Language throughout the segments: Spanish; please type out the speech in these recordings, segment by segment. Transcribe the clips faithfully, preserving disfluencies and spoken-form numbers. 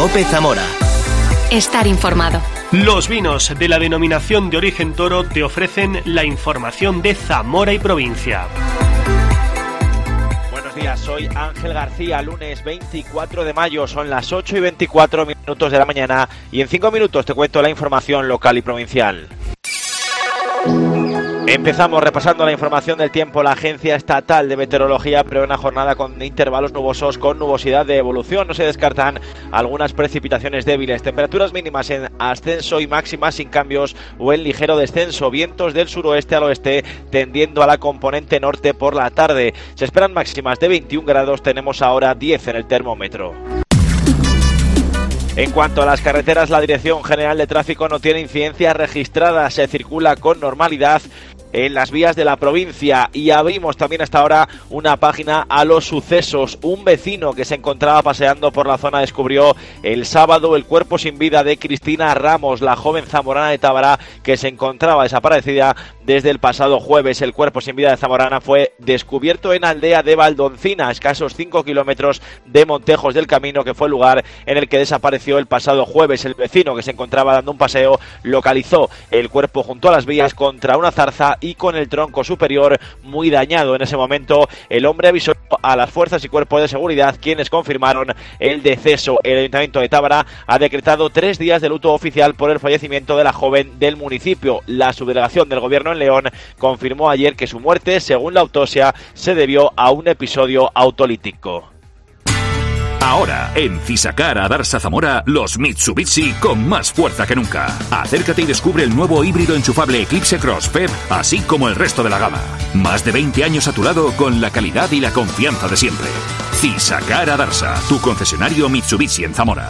COPE Zamora. Estar informado. Los vinos de la denominación de origen Toro te ofrecen la información de Zamora y provincia. Buenos días, soy Ángel García, lunes veinticuatro de mayo, son las ocho y veinticuatro minutos de la mañana y en cinco minutos te cuento la información local y provincial. Empezamos repasando la información del tiempo. La Agencia Estatal de Meteorología prevé una jornada con intervalos nubosos con nubosidad de evolución. No se descartan algunas precipitaciones débiles. Temperaturas mínimas en ascenso y máximas sin cambios o en ligero descenso. Vientos del suroeste al oeste tendiendo a la componente norte por la tarde. Se esperan máximas de veintiún grados. Tenemos ahora diez en el termómetro. En cuanto a las carreteras, la Dirección General de Tráfico no tiene incidencias registradas. Se circula con normalidad en las vías de la provincia y abrimos también hasta ahora una página a los sucesos. Un vecino que se encontraba paseando por la zona descubrió el sábado el cuerpo sin vida de Cristina Ramos, la joven zamorana de Tábara que se encontraba desaparecida desde el pasado jueves. El cuerpo sin vida de Zamorana fue descubierto en Aldea de Valdoncina, a escasos cinco kilómetros de Montejos del Camino, que fue el lugar en el que desapareció el pasado jueves. El vecino que se encontraba dando un paseo localizó el cuerpo junto a las vías contra una zarza y con el tronco superior muy dañado. En ese momento el hombre avisó a las fuerzas y cuerpos de seguridad, quienes confirmaron el deceso. El Ayuntamiento de Tábara ha decretado tres días de luto oficial por el fallecimiento de la joven del municipio. La subdelegación del Gobierno en León confirmó ayer que su muerte, según la autopsia, se debió a un episodio autolítico. Ahora, en Fisacar Adarsa Zamora, los Mitsubishi con más fuerza que nunca. Acércate y descubre el nuevo híbrido enchufable Eclipse Cross P E P, así como el resto de la gama. Más de veinte años a tu lado con la calidad y la confianza de siempre. Fisacar Adarsa, tu concesionario Mitsubishi en Zamora.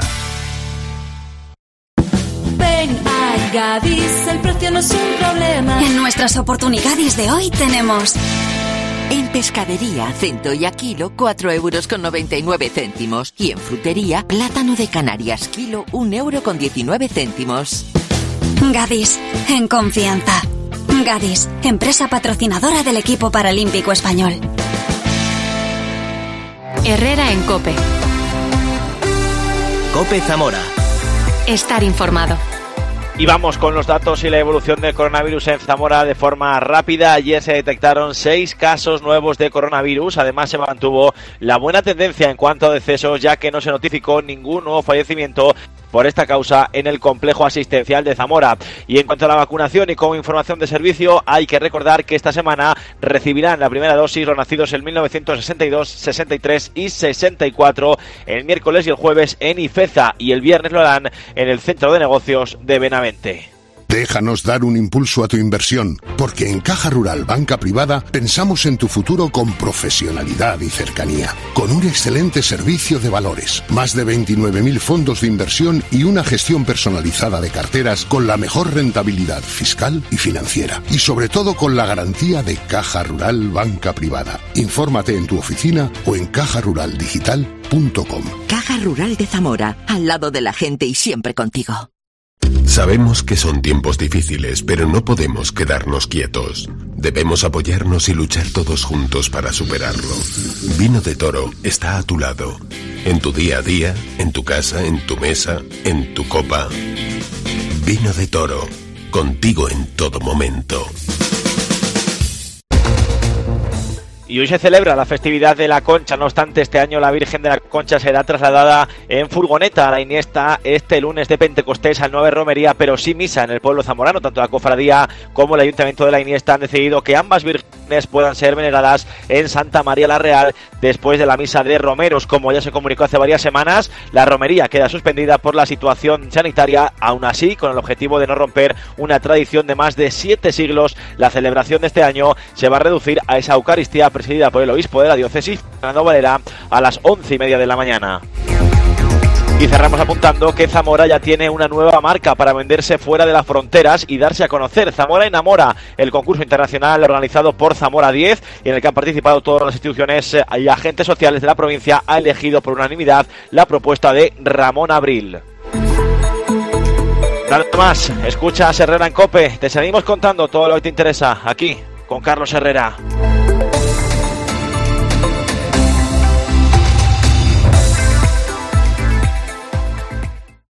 Ven a Gadis, el precio no es un problema. En nuestras oportunidades de hoy tenemos... En pescadería, cento y a kilo, cuatro euros con noventa y nueve céntimos. Y en frutería, plátano de Canarias, kilo, un euro con diecinueve céntimos. Gadis, en confianza. Gadis, empresa patrocinadora del equipo paralímpico español. Herrera en COPE. COPE Zamora. Estar informado. Y vamos con los datos y la evolución del coronavirus en Zamora de forma rápida. Ayer se detectaron seis casos nuevos de coronavirus. Además, se mantuvo la buena tendencia en cuanto a decesos, ya que no se notificó ningún nuevo fallecimiento por esta causa en el complejo asistencial de Zamora. Y en cuanto a la vacunación y como información de servicio, hay que recordar que esta semana recibirán la primera dosis los nacidos en mil novecientos sesenta y dos, sesenta y tres y sesenta y cuatro el miércoles y el jueves en Ifeza, y el viernes lo harán en el Centro de Negocios de Benavente. Déjanos dar un impulso a tu inversión, porque en Caja Rural Banca Privada pensamos en tu futuro con profesionalidad y cercanía, con un excelente servicio de valores, más de veintinueve mil fondos de inversión y una gestión personalizada de carteras con la mejor rentabilidad fiscal y financiera, y sobre todo con la garantía de Caja Rural Banca Privada. Infórmate en tu oficina o en caja rural digital punto com. Caja Rural de Zamora, al lado de la gente y siempre contigo. Sabemos que son tiempos difíciles, pero no podemos quedarnos quietos. Debemos apoyarnos y luchar todos juntos para superarlo. Vino de Toro está a tu lado. En tu día a día, en tu casa, en tu mesa, en tu copa. Vino de Toro, contigo en todo momento. Y hoy se celebra la festividad de la Concha. No obstante, este año la Virgen de la Concha será trasladada en furgoneta a la Iniesta este lunes de Pentecostés al nueve Romería, pero sí misa en el pueblo zamorano. Tanto la cofradía como el Ayuntamiento de la Iniesta han decidido que ambas vírgenes puedan ser veneradas en Santa María la Real después de la misa de romeros. Como ya se comunicó hace varias semanas, la romería queda suspendida por la situación sanitaria. Aún así, con el objetivo de no romper una tradición de más de siete siglos, la celebración de este año se va a reducir a esa Eucaristía presidida por el obispo de la diócesis, Fernando Valera, a las once y media de la mañana. Y cerramos apuntando que Zamora ya tiene una nueva marca para venderse fuera de las fronteras y darse a conocer. Zamora Enamora, el concurso internacional organizado por Zamora diez, y en el que han participado todas las instituciones y agentes sociales de la provincia, ha elegido por unanimidad la propuesta de Ramón Abril. Nada más, escuchas Herrera en COPE. Te seguimos contando todo lo que te interesa aquí con Carlos Herrera.